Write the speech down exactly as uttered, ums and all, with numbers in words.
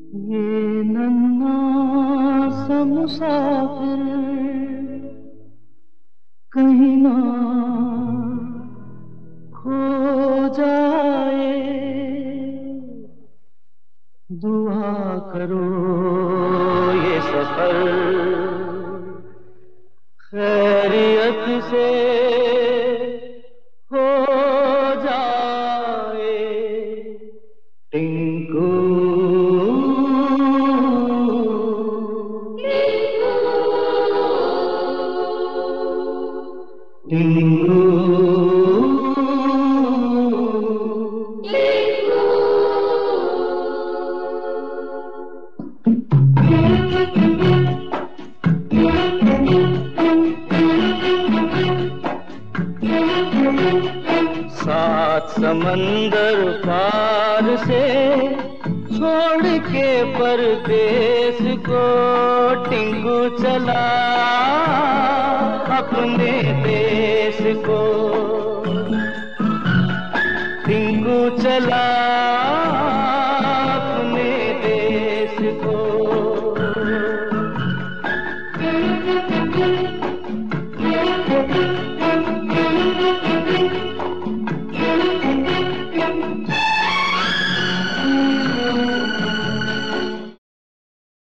ये नन्हा सा मुसाफिर कहीं ना खो जाए, दुआ करो ये सफर खैरियत से हो जाए। टिंकू टिंकू सात समंदर पार से छोड़ के परदेस को टिंकू चला अपने देश को। टिंकू चला अपने देश को।